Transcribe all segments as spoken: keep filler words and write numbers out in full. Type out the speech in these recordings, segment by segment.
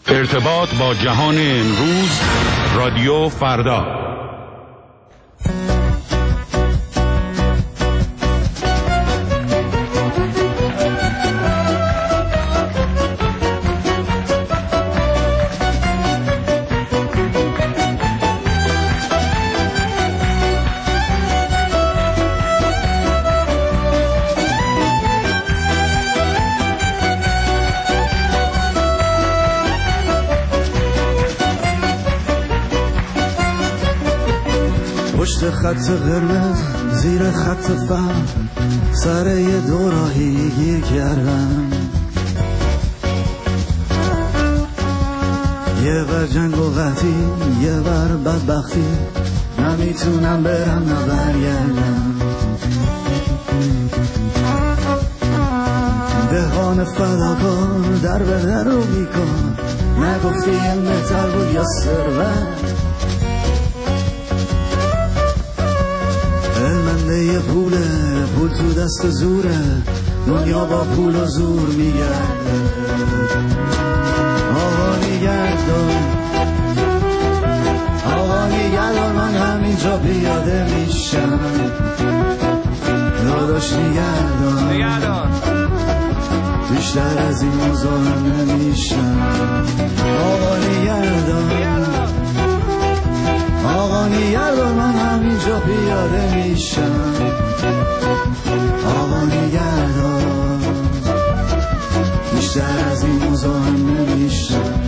ارتباط با جهان امروز، رادیو فردا. پشت خط قرمز زیر خط فهم سر یه دوراهی گیر کردم، یه بر جنگ و قحطی یه بر بدبختی، نمیتونم برم نه برگردم. دهان فداکار در به در رو بیکار، نگفتی این بهتر بود یا ثروت. علمنده پوله، پول تو دست زوره، دنیا با پول و زور میگرده. آقا نگهدار، آقا نگهدار، من همینجا پیاده میشم. داداش نگهدار، بیشتر از این مزاحم نمیشم. آقا نگهدار، آقا نگهدار، من همینجا پیاده میشم. آقا نگهدار، بیشتر از این مزاحم نمیشم.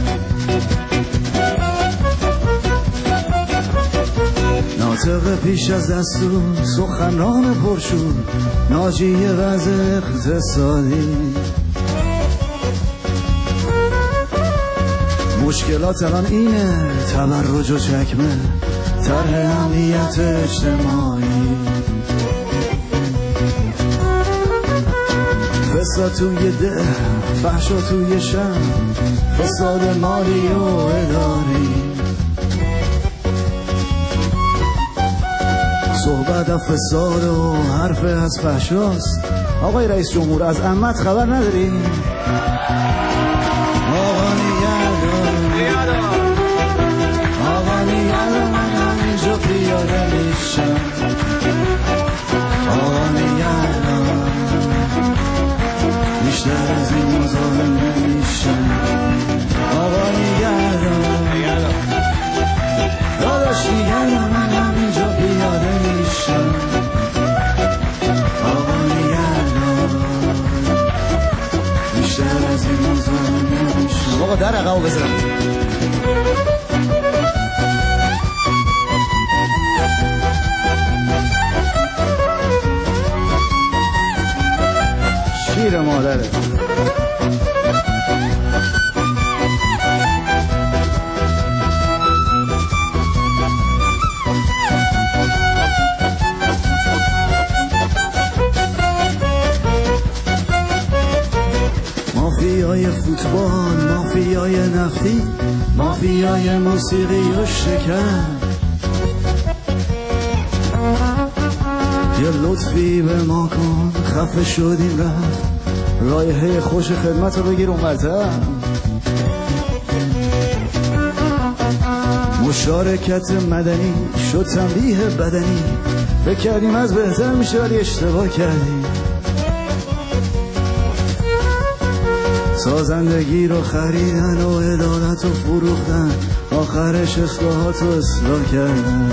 ناطق پیش از دستور، سخنران پرشور، ناجی وضع اقتصادی. مشکلات الان اینه، تبرج و چکمه، طرح امنیت اجتماعی، فساد توی ده، فحشا توی شهر، فساد مالی و اداری. صحبت از فساد و حرف از فحشاست. آقای رئیس جمهور، از عمت خبر نداری؟ آقا نگهدار، آقا نگهدار، من همینجا پیاده میشم. آقا نگهدار، بیشتر از این مزاحم نمیشم. آقا نگهدار، داداش نگهدار، من همینجا پیاده میشم. آقا نگهدار، بیشتر از این مزاحم نمیشم. آقا در عقب بزن. شیر مادره. مافیای فوتبال، مافیای نفتی، مافیای موسیقی و شکر. یه لطفی به ما کن، خفه شدیم رفت، رایحه خوش خدمت رو بگیر اونورتر. مشارکت مدنی شد تنبیه بدنی، فکر کردیم از بهتر میشه ولی اشتباه کردیم. سازندگی رو خریدن و عدالت رو فروختن، آخرش اصلاحات رو اصلاح کردن.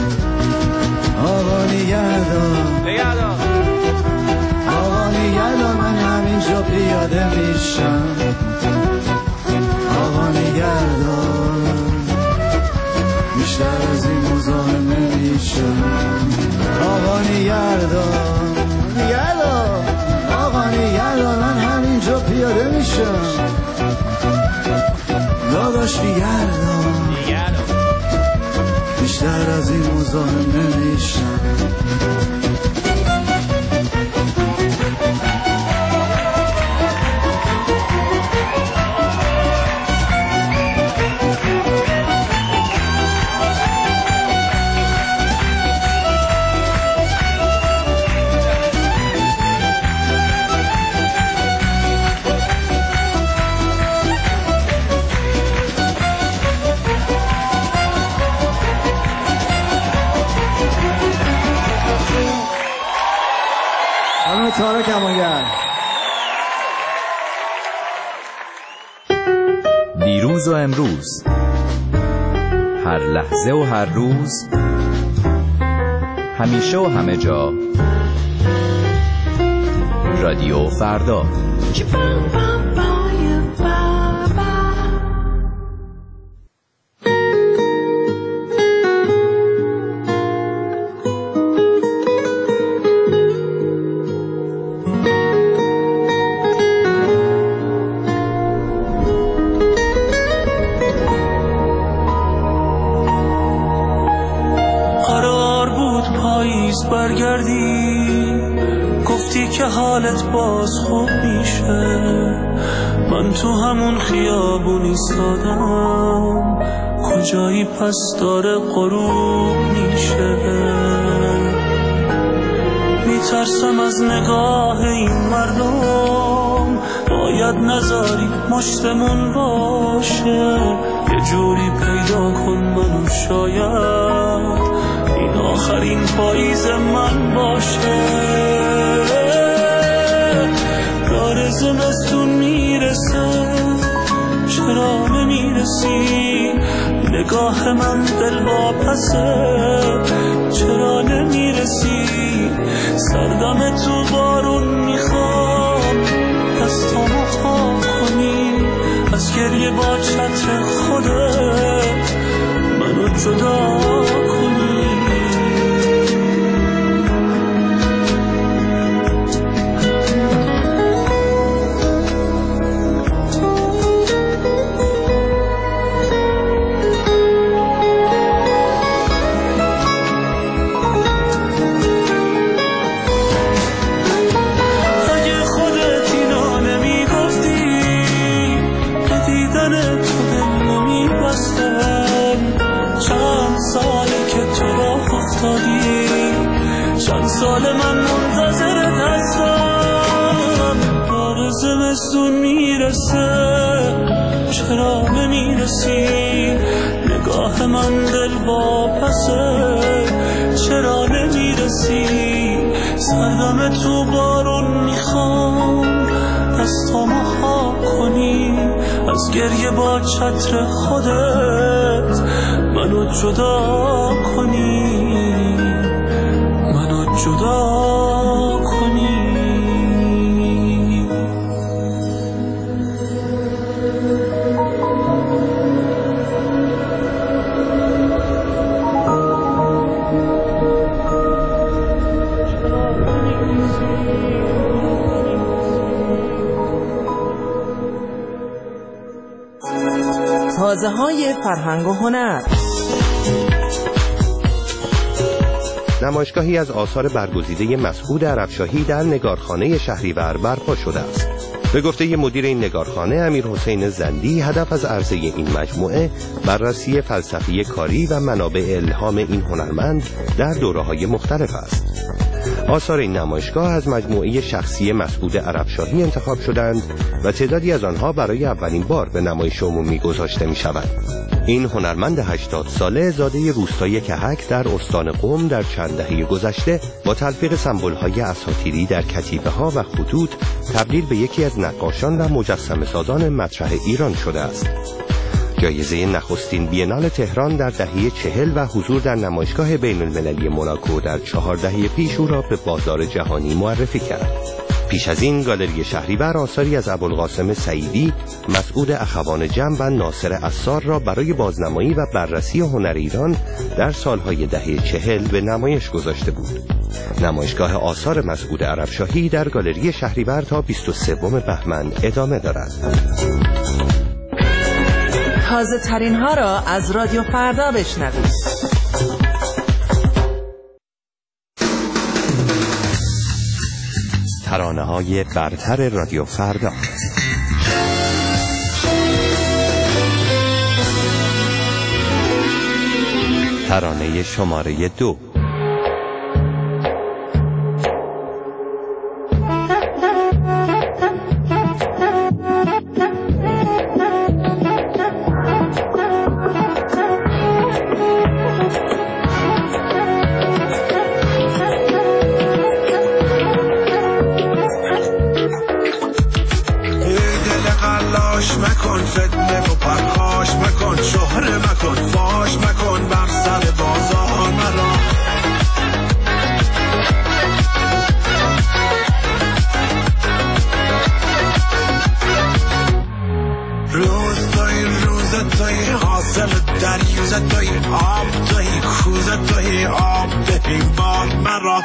آقا نگهدار، آقا نگهدار، من همینجا پیاده میشم. آقا نگهدار، بیشتر از این مزاحم نمیشم. آقا نگهدار، نگهدار، آقا نگهدار، من همینجا پیاده میشم. داداش نگهدار، بیشتر از این مزاحم نمیشم. تارا کمانگر. دیروز و امروز، هر لحظه و هر روز، همیشه و همه جا، رادیو فردا. برگردی گفتی که حالت باز خوب میشه، من تو همون خیابون ایستادم، کجایی پس داره غروب میشه. میترسم از نگاه این مردم، باید نذاری مشتمون باشه، یه جوری پیدا کن منو، شاید این آخرین پاییز من باشه. داره زمستون میرسه، چرا نمیرسی؟ نگاه من دل واپسه، چرا نمیرسی؟ سردم تو بارون میخوام، دستامو خام کنی، از گریه با چتر خودت منو جدا کنی. چند سال من منتظرت هستم، داره زمستون میرسه، چرا نمیرسی؟ نگاه من دل واپسه، چرا نمیرسی؟ سردم تو بارون میخوام، دستامو خاک کنی، از گریه با چتر خودت منو جدا کنی، منو جدا کنی. تازه های فرهنگ و هنر. نمایشگاهی از آثار برگزیده مسعود عربشاهی در نگارخانه شهریور برپا شده است. به گفته مدیر این نگارخانه امیرحسین زندی، هدف از عرضه این مجموعه بررسی فلسفی کاری و منابع الهام این هنرمند در دوره‌های مختلف است. آثار این نمایشگاه از مجموعه شخصی مسعود عربشاهی انتخاب شدند و تعدادی از آنها برای اولین بار به نمایش عمومی گذاشته می شود. این هنرمند هشتاد ساله زاده روستای کهک در استان قم در چند دهه گذشته با تلفیق سمبول‌های اساطیری در کتیبه ها و خطوط تبدیل به یکی از نقاشان و مجسمه سازان مطرح ایران شده است. جایزه نخستین بینال تهران در دهه چهل و حضور در نمایشگاه بین المللی موناکو در چهار دهه پیش او را به بازار جهانی معرفی کرد. پیش از این گالری شهریور آثاری از ابوالقاسم سعیدی، مسعود اخوان جم و ناصر عصار را برای بازنمایی و بررسی هنر ایران در سالهای دهه چهل به نمایش گذاشته بود. نمایشگاه آثار مسعود عربشاهی در گالری شهریور تا بیست و سوم بهمن ادامه دارد. تازه ترین ها را از رادیو فردا بشنوید. ترانه های برتر رادیو فردا. ترانه شماره دو. تلاش مکن، فتنه و پرخاش مکن، شهره مکن، فاش مکن، بر سر بازار مرا. روز توی روز توی حاصل دریوز توی آب توی کوز توی آب دهی بار مرا.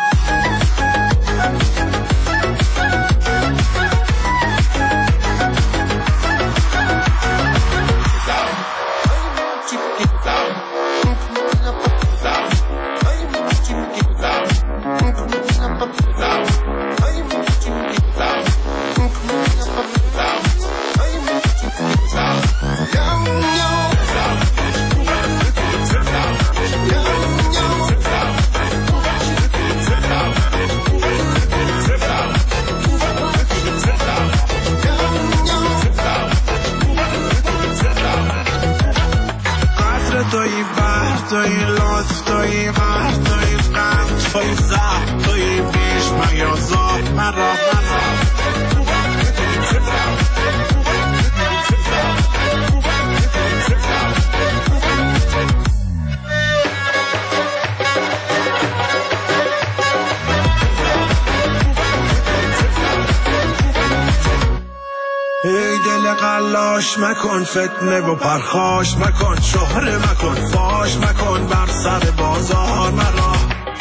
توی بحر توی لطف توی مهر توی غم توی زهر توی بیش میازار مرا مرا. ای دل قلاش مکن، فتنه و پرخاش مکن، شهره مکن، فاش مکن، بر سر بازار مرا.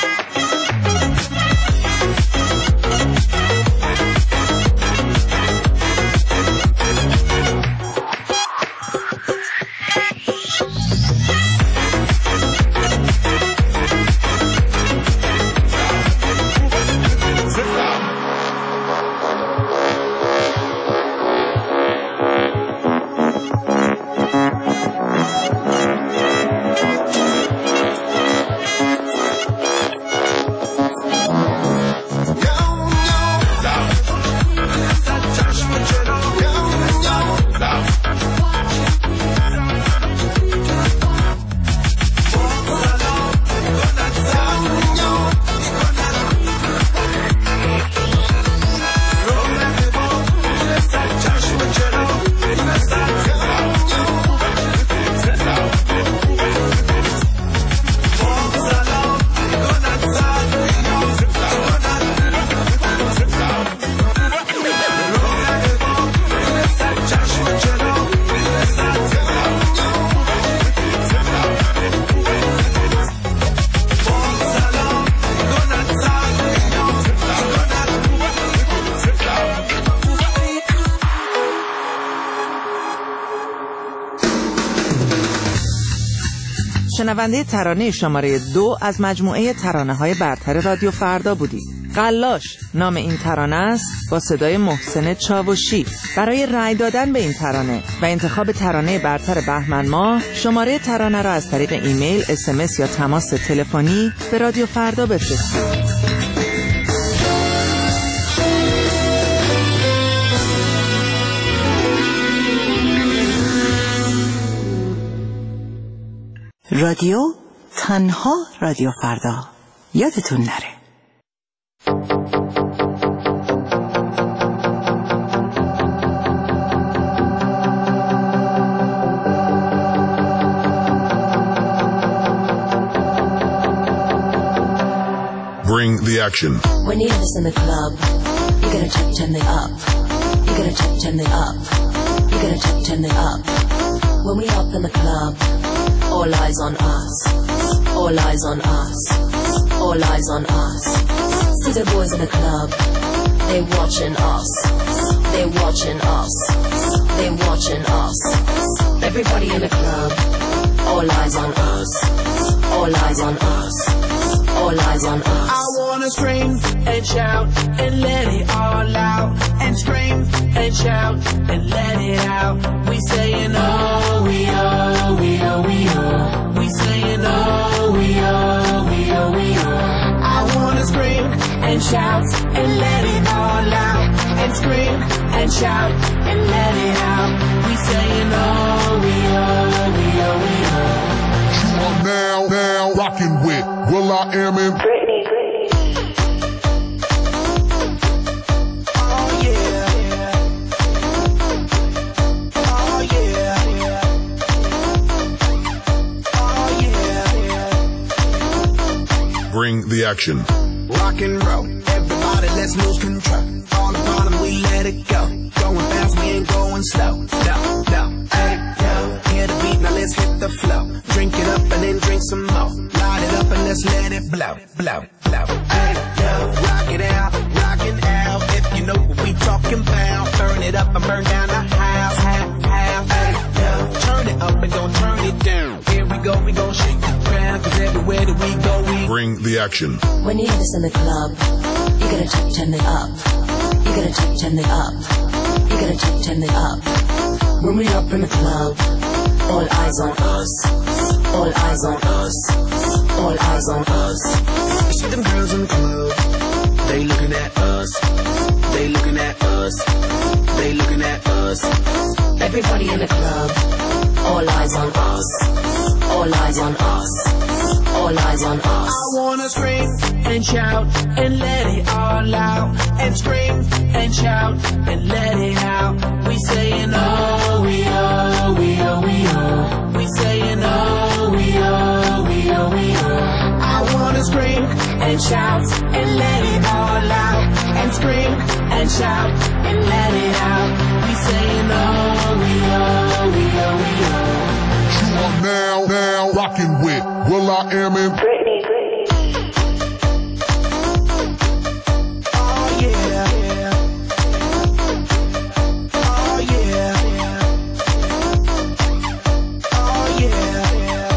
شنونده ترانه شماره دو از مجموعه ترانه‌های برتر رادیو فردا بودید. قلاش نام این ترانه است، با صدای محسن چاوشی. برای رأی دادن به این ترانه و انتخاب ترانه برتر بهمن ماه، شماره ترانه را از طریق ایمیل، اس ام اس یا تماس تلفنی به رادیو فردا بفرستید. رادیو تنها رادیو فردا، یادتون نره. Bring the action. When you have this in the club, you gotta check, turn the up. You gotta check, turn the up. You gotta check, turn the up. When we up in the club, all eyes on us. All eyes on us. All eyes on us. See the boys in the club, they watching us. They watching us. They watching us. Everybody in the club, all eyes on us. All eyes on us. All eyes on us. I wanna scream and shout and let it all out. And scream and shout and let it out. We saying oh, we oh, we oh, we oh. We saying oh, we oh, we oh, we oh. I wanna scream and shout and let it all out. And scream and shout and let it out. We saying oh, we oh, we oh, we oh. You are now, now rocking with Will I Am in Britney, Britney. Oh yeah. Bring the action. Rock and roll, everybody let's lose control. All the bottom we let it go. Going fast, we ain't going slow. No, no, hey, yo, hear the beat, now let's hit the flow. Drink it up and then drink some more. Light it up and let's let it blow, blow, blow. Hey, yo, rock it out, rock it out. If you know what we talking about, burn it up and burn down the house, half, half. Hey, yo, turn it up and don't turn it down. Here we go, we gon' shake the ground, cause everywhere that we go, we Bring the action. When you hear this in the club, you gotta check, turn it up. You gotta check, turn it up. You gotta check, turn it up. When we up in the club, all eyes on us. All eyes on us. All eyes on us. You see them girls in the club, they looking at us. They looking at us. They looking at us. Everybody in the club, all eyes on us. All eyes on us. All eyes on us. I wanna scream and shout and let it all out. And scream and shout and let it out. We saying oh, we oh, we oh, we oh. We saying oh, we oh, we oh, we oh. I wanna scream and shout and let it all out. And scream and shout and let it out. We saying oh, we oh, we oh, we oh. You are now, now rocking with Will I Am in Britney, Britney. Oh yeah, yeah. Oh yeah, yeah. Oh yeah,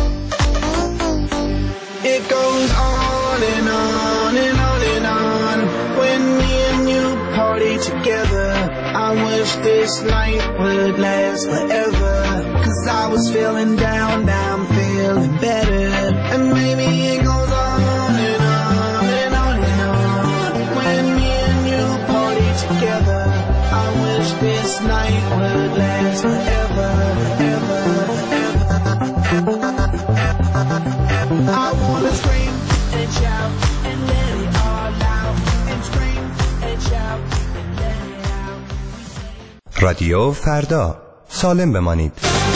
yeah. It goes on and on and on and on. When me and you party together, I wish this night would last forever. Cause I was feeling down, now I'm feeling better. And maybe it goes on and on and on and on. When me and you party together, I wish this night would last forever, ever, ever, ever, ever. I wanna scream and shout and let it all out. And scream and shout and let it out. رادیو فردا، سالم بمانید.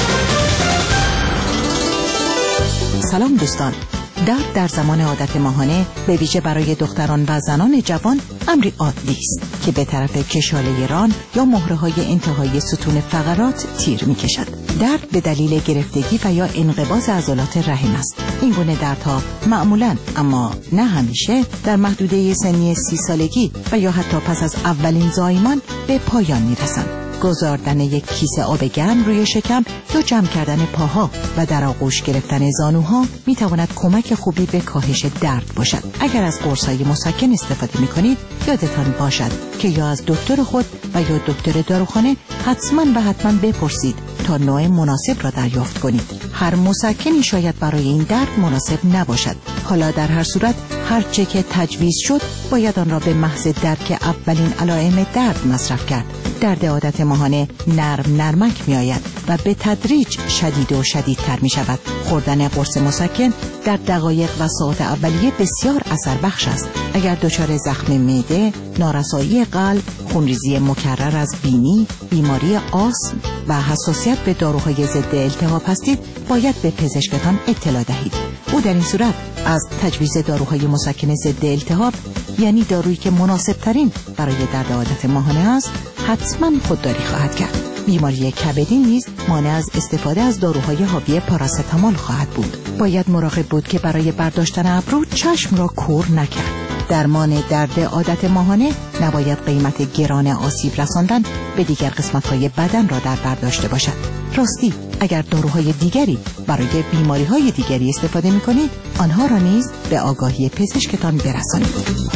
سلام دوستان. درد در زمان عادت ماهانه به ویژه برای دختران و زنان جوان امری عادی است که به طرف کشاله ران یا مهره‌های انتهای ستون فقرات تیر می‌کشد. درد به دلیل گرفتگی و یا انقباض عضلات رحم است. این گونه دردها معمولاً اما نه همیشه در محدوده سنی سی سالگی و یا حتی پس از اولین زایمان به پایان می‌رسند. گذاردن یک کیسه آب گرم روی شکم یا جمع کردن پاها و در آغوش گرفتن زانوها می تواند کمک خوبی به کاهش درد باشد. اگر از قرص‌های مسکن استفاده می کنید یادتان باشد که یا از دکتر خود و یا دکتر داروخانه حتما و حتما بپرسید تا نوع مناسب را دریافت کنید. هر مسکنی شاید برای این درد مناسب نباشد. حالا در هر صورت هر چه که تجویز شد باید آن را به محض درک اولین علائم درد مصرف کرد. درد عادت ماهانه نرم نرمک می آید و به تدریج شدید و شدیدتر می شود. خوردن قرص مسکن در دقایق و ساعات اولیه بسیار اثر بخش است. اگر دچار زخم معده، نارسایی قلب، خونریزی مکرر از بینی، بیماری آسم و حساسیت به داروهای ضد التهاب هستید باید به پزشکتان اطلاع دهید. او در این صورت از تجویز داروهای مسکن ضد التهاب، یعنی دارویی که مناسب ترین برای درد عادت ماهانه است، حتما خودداری خواهد کرد. بیماری کبدی نیز مانع از استفاده از داروهای حاوی پاراستامول خواهد بود. باید مراقب بود که برای برداشتن ابرو چشم را کور نکرد. درمان درد عادت ماهانه نباید قیمت گران آسیب رساندن به دیگر قسمت‌های بدن را در بر داشته باشد. راستی اگر داروهای دیگری برای بیماری‌های دیگری استفاده می‌کنید، آنها را نیز به آگاهی پزشکتان برسانید.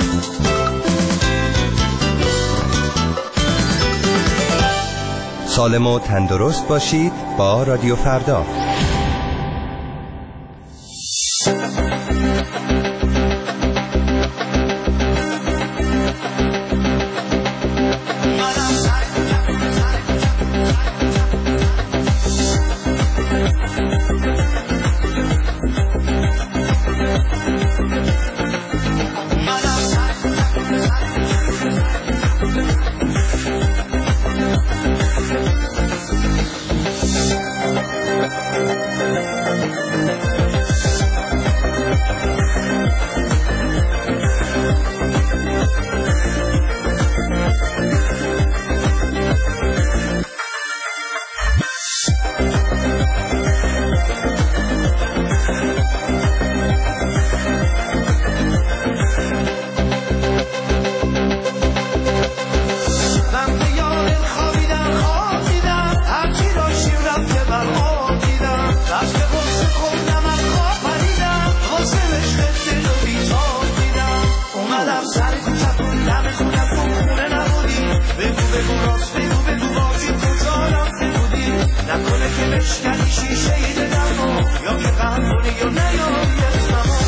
سالم و تندرست باشید با رادیو فردا. بشکنی شیشه دلمو یا که غم کنی یا نیاری اسممو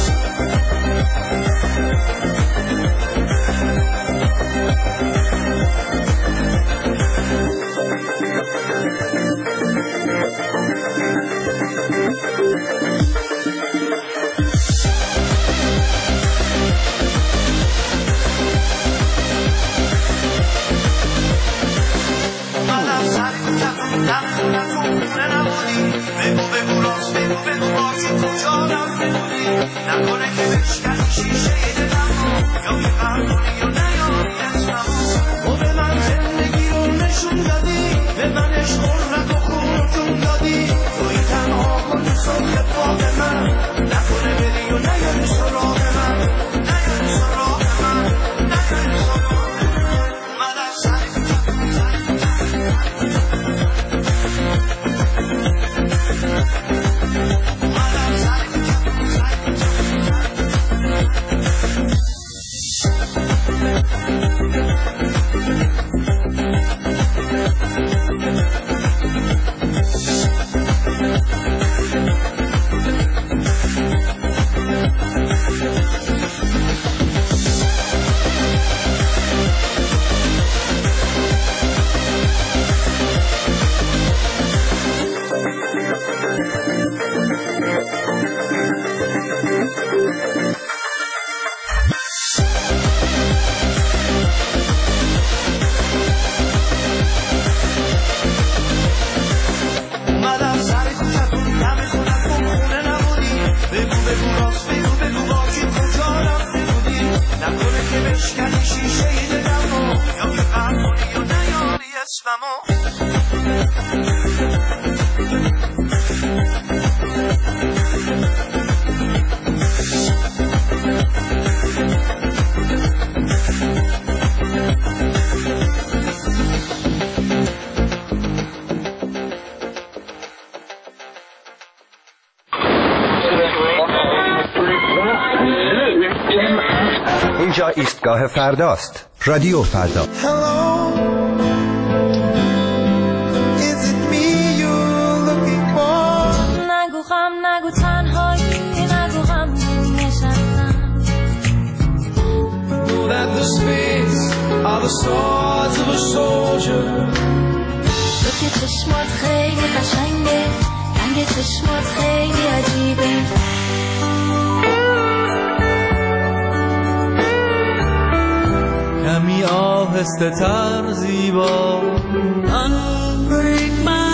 بگو بگو راست بگو بگو بازی کجا رفته بودی نکنه که بشکنی شیشه دلمو یا که غم کنی یا نیاری اسممو و به من زندگی رو نشون دادی به من عشق و رگ و خون جون دادی توی تنها کن صبح باغ من نکنه بری و نیاری سراغ من نیاری سراغ من نیاری سراغ من اومدم سری اینجا ایستگاه فرداست. رادیو فردا. نگو غم نگو تنهایی نگو غم نشستم Know that the spades are the swords of a soldier تو که چشمات خیلی قشنگه رنگ چشمات خیلی عجیبه کمی آهسته تر زیبا Unbreak my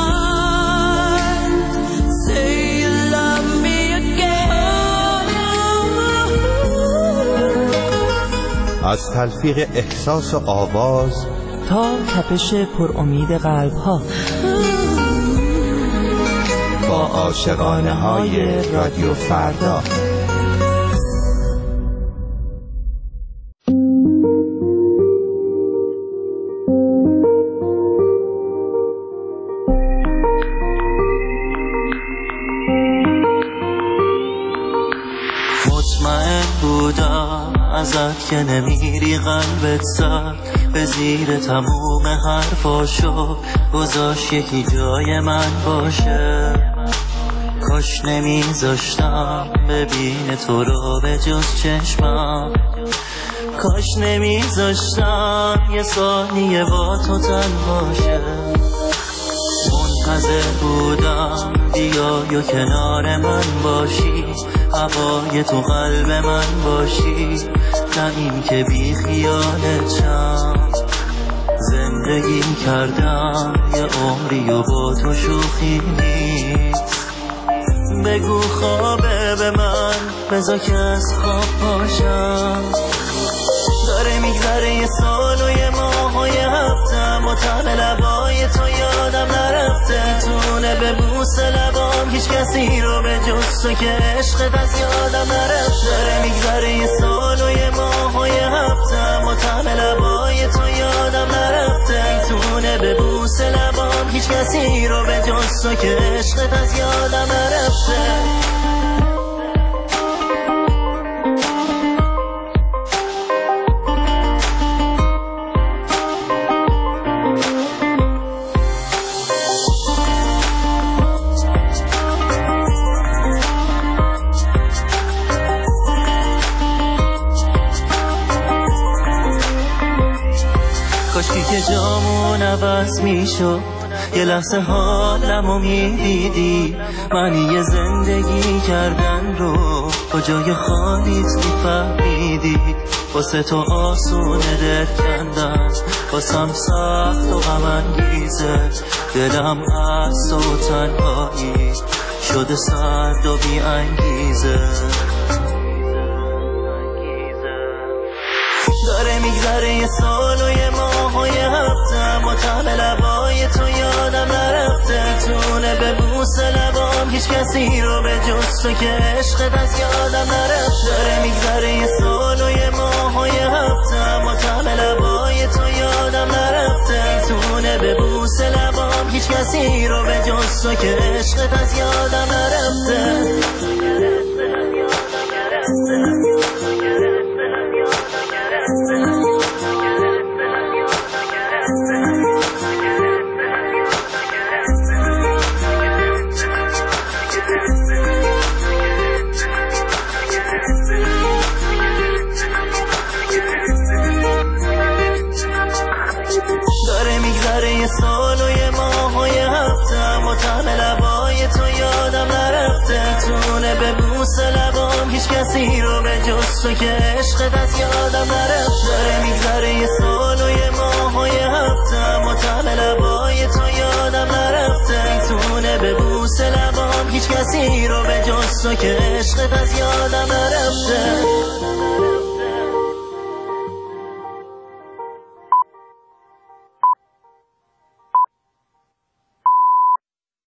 heart Say you love me again از تلفیق احساس و آواز تا تپش پر امید قلب ها با عاشقانه های رادیو فردا. ازت که نمیری قلبت سر به زیر تموم حرفاشو گذاشت یکی جای من باشه کاش نمیذاشتم ببین تو رو به جز چشمم کاش نمیذاشتم یه ثانیه با تو تن باشه منتظر بودم بیای و کنار من باشی هوای تو قلب من باشی نه این که بی خیالتم زندگی کردم یه عمری و با تو شوخی نیست بگو خوابه به من بذار که از خواب پاشم داره میگذره یه سال و یه ماه و یه هفته مطمئن لبای تو یادم نرفته تونه به بوس لبام هیچ کسی رو به جز تو که عشقت از یادم نرفته داره میگذره یه سال و یه ماه و یه هفته مطمئن لبای تو یادم نرفته تونه به بوس لبام هیچ کسی رو به جز تو که عشقت از یادم نرفته عوض میشد، یه لحظه حالمو میدیدی، معنی زندگی کردن رو کجای خالیت میفهمیدی. واسه تو آسونه دل کندن، واسم سخت و غم انگیزه، دلم از و تنهایی شده سرد و بی انگیزه. داره میگذره یه سال و یه ماه و یه هفته، مطعم لبای تو یادم نرفته، تونه به بوس لبام هیچ کسی رو به جز تو که عشقت از یادم نرفته. داره میگذره یه سال و یه ماه و یه هفته، مطعم لبای تو یادم نرفته، تونه به بوس لبام هیچ کسی رو به جز تو که عشقت از یادم نرفته. داره میگذره یه سال و یه ماه و یه هفته، مطعم لبای تو یادم نرفته، تونه به بوس لبام هیچ کسی رو به جز تو که عشقت از یادم نرفته. داره میگذره یه سال و یه ماه و یه هفته، مطعم لبای تو یادم نرفته، تونه به بوس لبام هیچ کسی رو به جز تو که عشقت از یادم نرفته.